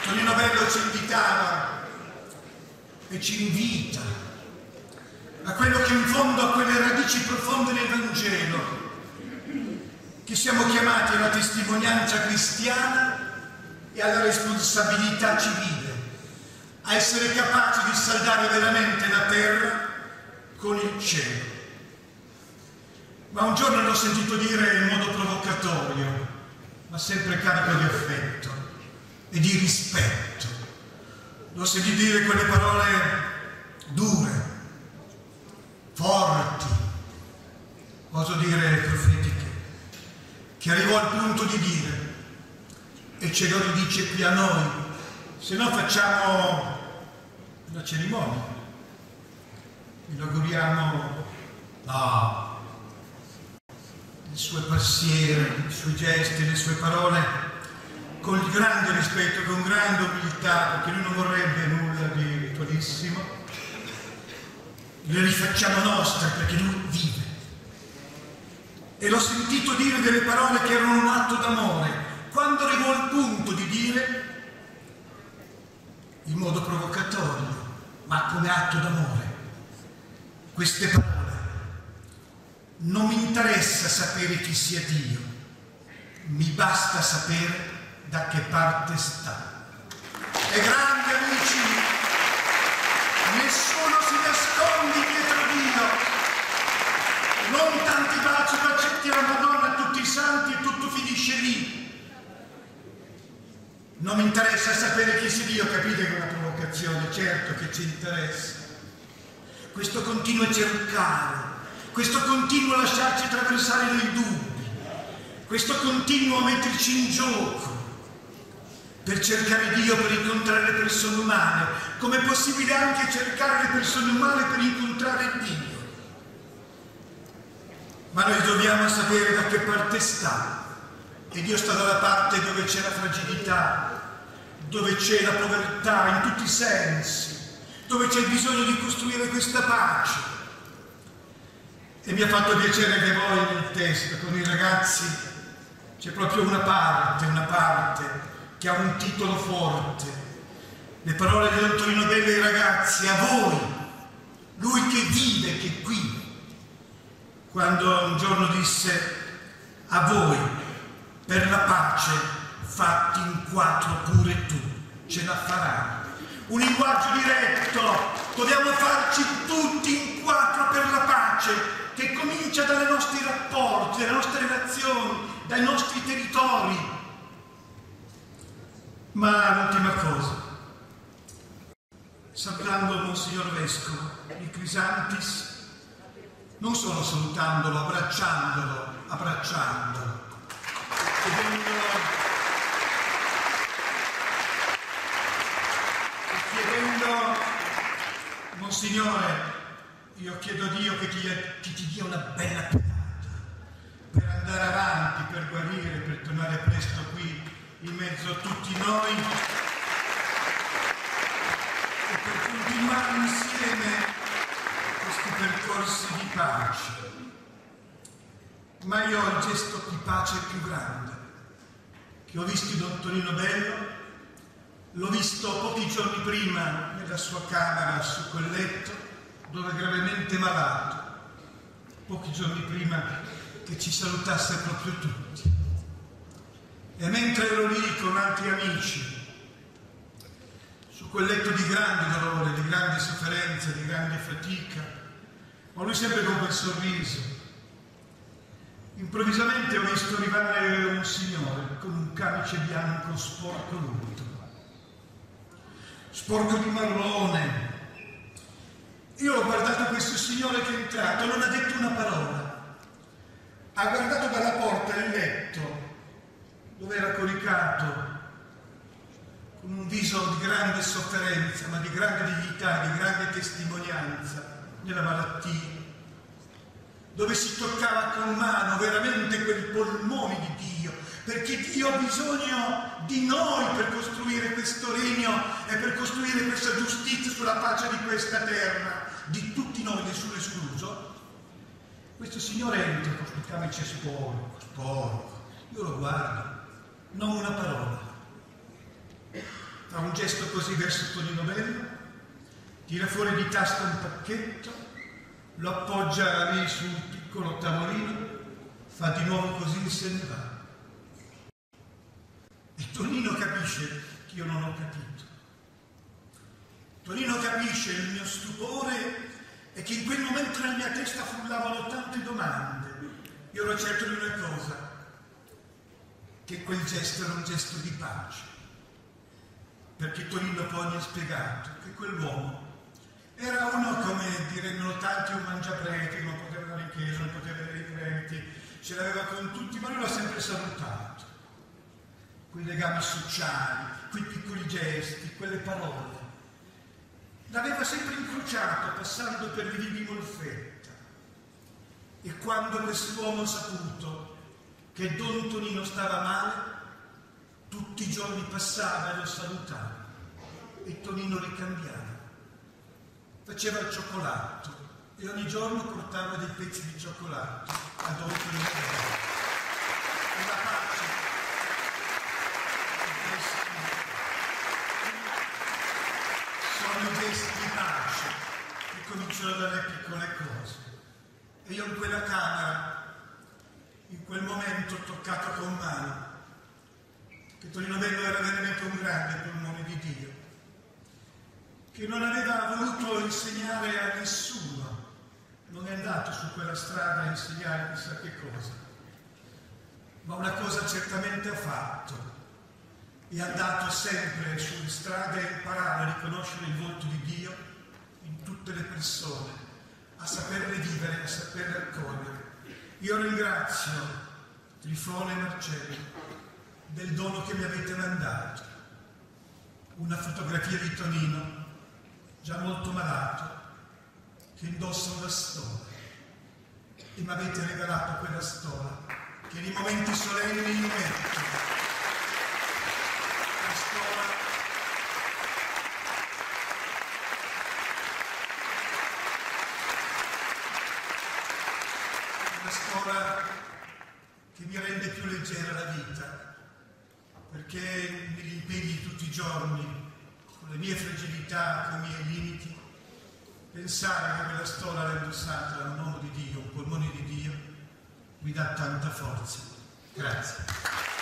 Tonino Bello ci invitava e ci invita a quello che in fondo a quelle radici profonde nel Vangelo, che siamo chiamati alla testimonianza cristiana e alla responsabilità civile, a essere capaci di saldare veramente la terra con il cielo. Ma un giorno l'ho sentito dire in modo provocatorio, ma sempre carico di affetto e di rispetto. L'ho sentito dire quelle parole dure, forti, oso dire profetiche, che arrivò al punto di dire, e ce lo ridice qui a noi, se no facciamo una cerimonia, inauguriamo le sue passiere, i suoi gesti, le sue parole, con il grande rispetto, con grande umiltà, perché lui non vorrebbe nulla di ritualissimo, le rifacciamo nostre perché lui vive. E l'ho sentito dire delle parole che erano un atto d'amore, quando arrivò al punto di dire, in modo provocatorio, ma come atto d'amore, queste parole: non mi interessa sapere chi sia Dio, mi basta sapere da che parte sta. E grandi amici, nessuno si nasconde dietro Dio, non tanti baci lo accettiamo, Madonna, tutti i santi e tutto finisce lì. Non mi interessa sapere chi sia Dio, capite che è una provocazione, certo che ci interessa. Questo continuo a cercare, questo continuo a lasciarci attraversare dai dubbi, questo continuo a metterci in gioco per cercare Dio, per incontrare le persone umane, come è possibile anche cercare le persone umane per incontrare Dio. Ma noi dobbiamo sapere da che parte sta, e Dio sta dalla parte dove c'è la fragilità, dove c'è la povertà in tutti i sensi, dove c'è il bisogno di costruire questa pace. E mi ha fatto piacere che voi nel testo con i ragazzi c'è proprio una parte che ha un titolo forte, le parole di Don Tonino Bello ai ragazzi: a voi, lui che vive, che è qui, quando un giorno disse: a voi, per la pace, fatti in quattro pure tu, ce la farai. Un linguaggio diretto, dobbiamo farci tutti in quattro per la pace, che comincia dai nostri rapporti, dalle nostre relazioni, dai nostri territori. Ma l'ultima cosa, salutando Monsignor Vescovo di Crisantis, non solo salutandolo, abbracciandolo, chiedendo, Monsignore, io chiedo a Dio che ti dia una bella pedata per andare avanti, per guarire, per tornare presto qui in mezzo a tutti noi e per continuare insieme questi percorsi di pace. Ma io ho il gesto di pace più grande che ho visto in Don Tonino Bello, l'ho visto pochi giorni prima nella sua camera su quel letto dove è gravemente malato, pochi giorni prima che ci salutasse proprio tutti. E mentre ero lì con altri amici, su quel letto di grande dolore, di grande sofferenza, di grande fatica, ma lui sempre con quel sorriso, improvvisamente ho visto arrivare un signore con un camice bianco sporco l'unto, sporco di marrone. Io ho guardato questo signore che è entrato, non ha detto una parola, ha guardato dalla porta il letto dove era coricato, con un viso di grande sofferenza, ma di grande dignità, di grande testimonianza nella malattia, dove si toccava con mano veramente quei polmoni di Dio, perché Dio ha bisogno di noi per costruire questo regno e per costruire questa giustizia sulla faccia di questa terra, di tutti noi, nessuno escluso. Questo signore entra con il camice sporco, io lo guardo, non una parola, fa un gesto così verso Tonino Bello, tira fuori di tasca un pacchetto, lo appoggia lì sul piccolo tavolino, fa di nuovo così e se ne va. E Tonino capisce che io non ho capito. Tonino capisce il mio stupore e che in quel momento nella mia testa frullavano tante domande. Io ero certo di una cosa, che quel gesto era un gesto di pace. Perché Tonino poi mi ha spiegato che quell'uomo era uno, come direbbero tanti, un mangiapreti, non poteva andare in chiesa, non poteva vedere i preti, ce l'aveva con tutti, ma lui l'ha sempre salutato. Quei legami sociali, quei piccoli gesti, quelle parole. L'aveva sempre incrociato passando per le vie di Molfetta. E quando quest'uomo ha saputo che Don Tonino stava male, tutti i giorni passava e lo salutava. E Tonino ricambiava. Faceva il cioccolato e ogni giorno portava dei pezzi di cioccolato a Don Tonino. E la pace. Sono i gesti di pace che cominciano dalle piccole cose. E io in quella camera, in quel momento, ho toccato con mano che Tonino Bello era veramente un grande polmone di Dio, che non aveva voluto insegnare a nessuno, non è andato su quella strada a insegnare chissà che cosa, ma una cosa certamente ha fatto. È andato sempre sulle strade a imparare a riconoscere il volto di Dio in tutte le persone, a saperle vivere, a saperle accogliere. Io ringrazio Trifone e Marcello del dono che mi avete mandato, una fotografia di Tonino, già molto malato, che indossa una stola, e mi avete regalato quella stola, che nei momenti solenni io metto. Una stola che mi rende più leggera la vita, perché negli impegni di tutti i giorni, con le mie fragilità, con i miei limiti, pensare che quella stola l'ha indossata da un uomo di Dio, un polmone di Dio, mi dà tanta forza. Grazie.